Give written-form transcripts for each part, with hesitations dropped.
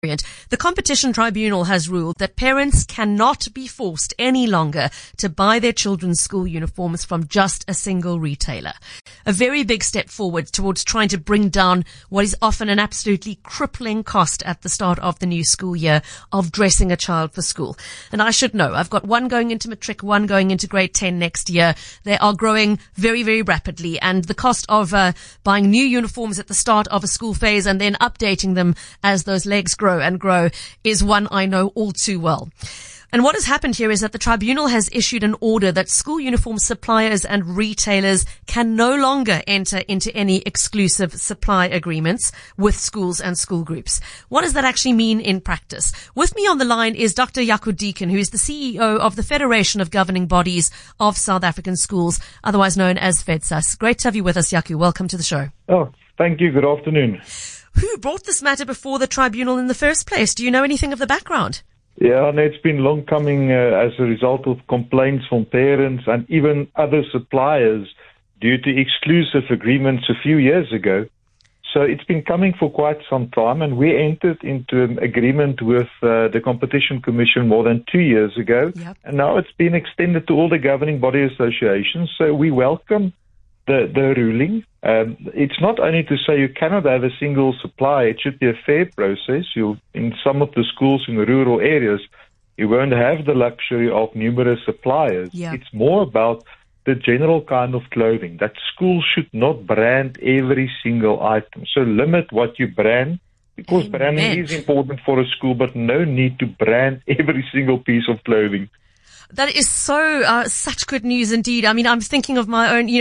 The Competition Tribunal has ruled that parents cannot be forced any longer to buy their children's school uniforms from just a single retailer. A very big step forward towards trying to bring down what is often an absolutely crippling cost at the start of the new school year of dressing a child for school. And I should know, I've got one going into matric, one going into grade 10 next year. They are growing very, very rapidly, and the cost of buying new uniforms at the start of a school phase and then updating them as those legs grow and grow is one I know all too well. And what has happened here is that the tribunal has issued an order that school uniform suppliers and retailers can no longer enter into any exclusive supply agreements with schools and school groups. What does that actually mean in practice? With me on the line is Dr. Jaco Deeken, who is the CEO of the Federation of Governing Bodies of South African Schools, otherwise known as FEDSAS. Great to have you with us, Jaco. Welcome to the show. Oh, thank you. Good afternoon. Who brought this matter before the tribunal in the first place? Do you know anything of the background? Yeah, no, it's been long coming as a result of complaints from parents and even other suppliers due to exclusive agreements a few years ago. So it's been coming for quite some time, and we entered into an agreement with the Competition Commission more than 2 years ago. Yep. And now it's been extended to all the governing body associations. So we welcome the ruling. It's not only to say you cannot have a single supply, it should be a fair process. In some of the schools in the rural areas, you won't have the luxury of numerous suppliers. Yeah. It's more about the general kind of clothing, that schools should not brand every single item. So limit what you brand, because branding is important for a school, but no need to brand every single piece of clothing. That is such good news indeed. I mean, I'm thinking of my own,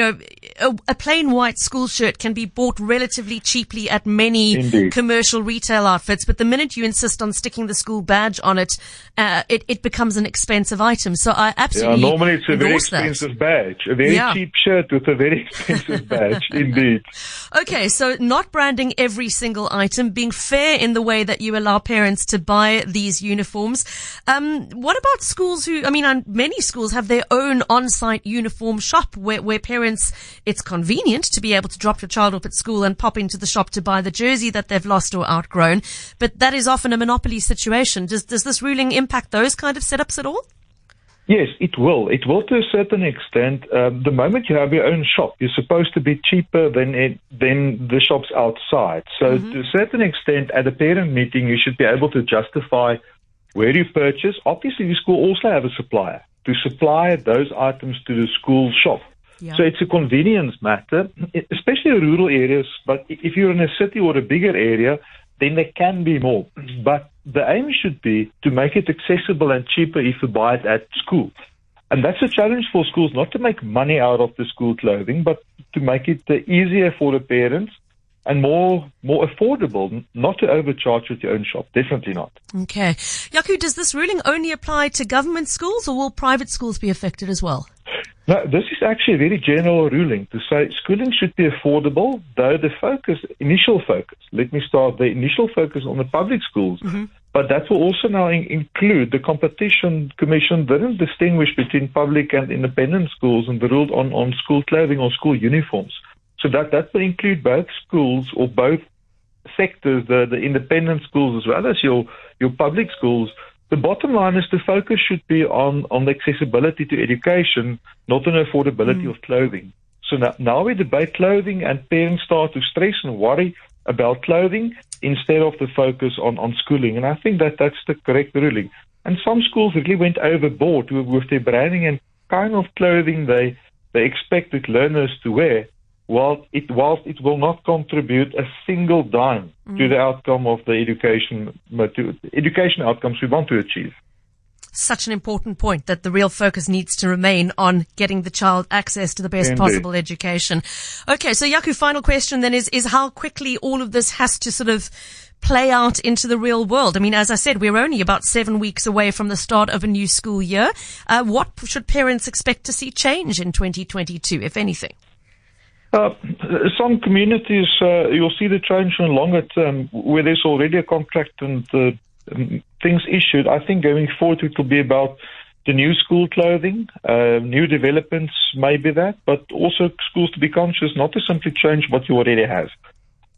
a plain white school shirt can be bought relatively cheaply at many commercial retail outfits, but the minute you insist on sticking the school badge on it, it becomes an expensive item. So I absolutely normally it's a very expensive badge, a very cheap shirt with a very expensive badge, indeed. Okay, so not branding every single item, being fair in the way that you allow parents to buy these uniforms. What about schools many schools have their own on-site uniform shop where parents, it's convenient to be able to drop your child off at school and pop into the shop to buy the jersey that they've lost or outgrown. But that is often a monopoly situation. Does this ruling impact those kind of setups at all? Yes, it will. It will to a certain extent. The moment you have your own shop, you're supposed to be cheaper than the shops outside. So to a certain extent, at a parent meeting, you should be able to justify where you purchase. Obviously, the school also have a supplier to supply those items to the school shop. Yeah. So it's a convenience matter, especially in rural areas. But if you're in a city or a bigger area, then there can be more. But the aim should be to make it accessible and cheaper if you buy it at school. And that's a challenge for schools, not to make money out of the school clothing, but to make it easier for the parents and more affordable, not to overcharge with your own shop. Definitely not. Okay. Jaco, does this ruling only apply to government schools, or will private schools be affected as well? No, this is actually a very general ruling to say schooling should be affordable, though the initial focus on the public schools. But that will also now include the Competition Commission didn't distinguish between public and independent schools and the rule on school clothing or school uniforms. So that will include both schools or both sectors, the independent schools as well as your public schools. The bottom line is the focus should be on the accessibility to education, not on affordability of clothing. So now we debate clothing, and parents start to stress and worry about clothing instead of the focus on schooling. And I think that's the correct ruling. And some schools really went overboard with their branding and kind of clothing they expected learners to wear. Whilst it will not contribute a single dime to the outcome of the education outcomes we want to achieve. Such an important point, that the real focus needs to remain on getting the child access to the best possible education. Okay, so Jaco, final question then is how quickly all of this has to sort of play out into the real world. I mean, as I said, we're only about 7 weeks away from the start of a new school year. What should parents expect to see change in 2022, if anything? Some communities, you'll see the change in longer term where there's already a contract and things issued. I think going forward it will be about the new school clothing, new developments, maybe that, but also schools to be conscious not to simply change what you already have.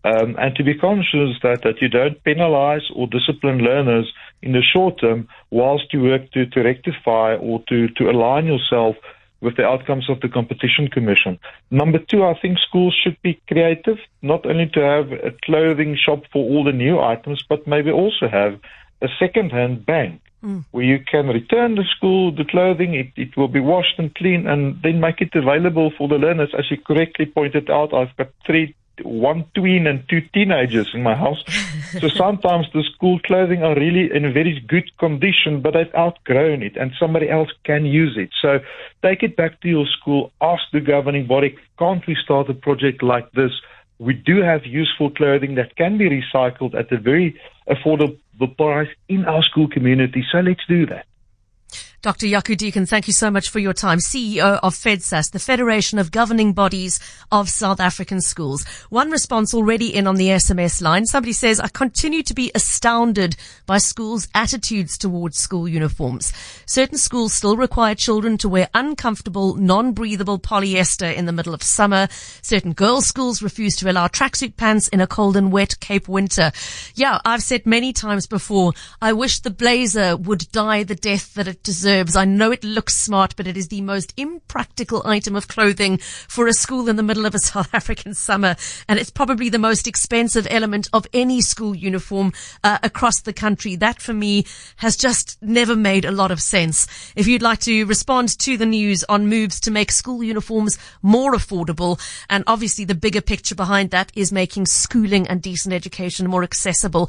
and to be conscious that you don't penalize or discipline learners in the short term whilst you work to rectify or to align yourself with the outcomes of the Competition Commission. Number two, I think schools should be creative, not only to have a clothing shop for all the new items, but maybe also have a second-hand bank where you can return the clothing, it will be washed and cleaned, and then make it available for the learners. As you correctly pointed out, I've got one tween and two teenagers in my house. So sometimes the school clothing are really in a very good condition, but they've outgrown it and somebody else can use it. So take it back to your school, ask the governing body, can't we start a project like this? We do have useful clothing that can be recycled at a very affordable price in our school community. So let's do that. Dr. Jaco Deacon, thank you so much for your time. CEO of FEDSAS, the Federation of Governing Bodies of South African Schools. One response already in on the SMS line. Somebody says, I continue to be astounded by schools' attitudes towards school uniforms. Certain schools still require children to wear uncomfortable, non-breathable polyester in the middle of summer. Certain girls' schools refuse to allow tracksuit pants in a cold and wet Cape winter. Yeah, I've said many times before, I wish the blazer would die the death that it deserves. I know it looks smart, but it is the most impractical item of clothing for a school in the middle of a South African summer. And it's probably the most expensive element of any school uniform across the country. That, for me, has just never made a lot of sense. If you'd like to respond to the news on moves to make school uniforms more affordable, and obviously the bigger picture behind that is making schooling and decent education more accessible,